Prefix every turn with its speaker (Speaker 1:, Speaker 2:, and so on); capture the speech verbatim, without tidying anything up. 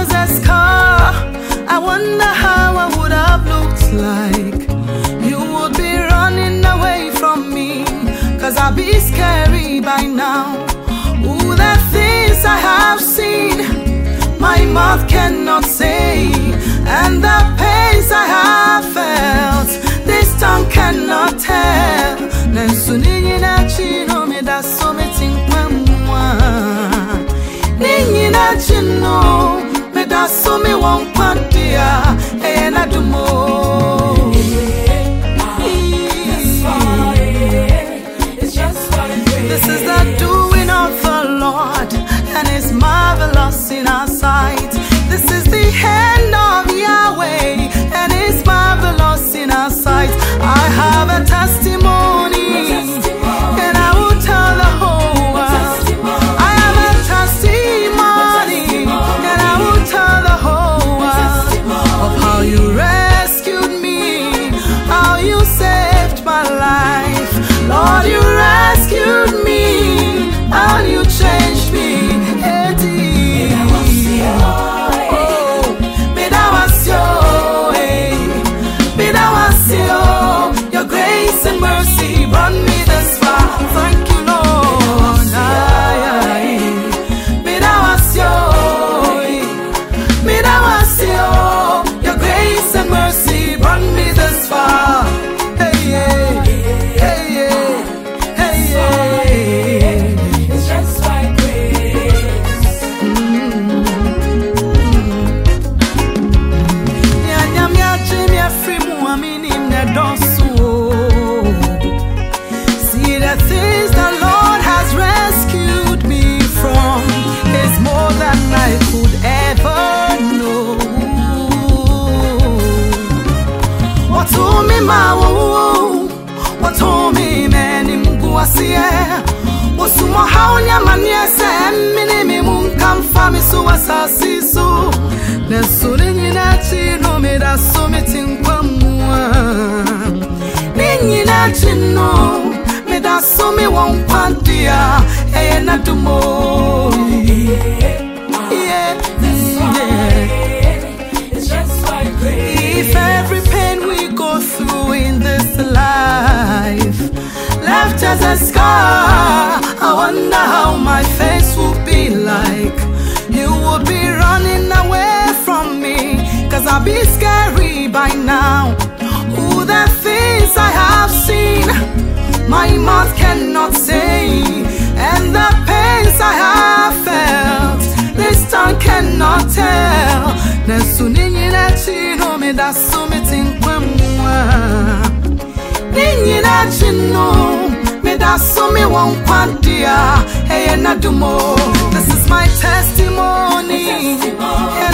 Speaker 1: as a scar. I wonder how I would have looked like. You would be running away from me, cause I'll be scary by now. Ooh, the things I have seen, my mouth cannot say. And the pains I have felt, this tongue cannot tell. Nensunina chino me da so me tinkwa mwa. Ninyina chino me da so me wankwantia. E na dumo. This is the doing of the Lord, and it's marvelous in our sight. This is the hand of Yahweh, and it's marvelous in our sight. I have a testimony, and I will tell the whole world. I have a testimony, and I will tell the whole world of how you rescued me, how you saved my life. Lord, you rescued me, how you changed me. Eddie. Your grace and mercy brought me this far. Thank you, Lord. Your grace and mercy brought me this far. Hey, yeah. Hey, yeah. Hey, yeah. It's just by grace. See, the things the Lord has rescued me from is more than I could ever know. What told me my wo? What told me man in Guasia? Was to my how Yamania Sam, Minimi Moon come for me so as I see so. The Sulininachi no made us so meeting one. Ninyina chino me da so me won kwantia e na dumo. Yeah, it's just by grace. If every pain we go through in this life left as a scar, I wonder how my face would be like. You would be running away from me, cause I'll be scary by now. Ooh, the things I have seen, my mouth cannot say. And the pains I have felt, this tongue cannot tell. Nesunina chino me da sumitin kwemwa. Ninyina chino me da sumi wankwantia. Hey, na dumo. This is my testimony.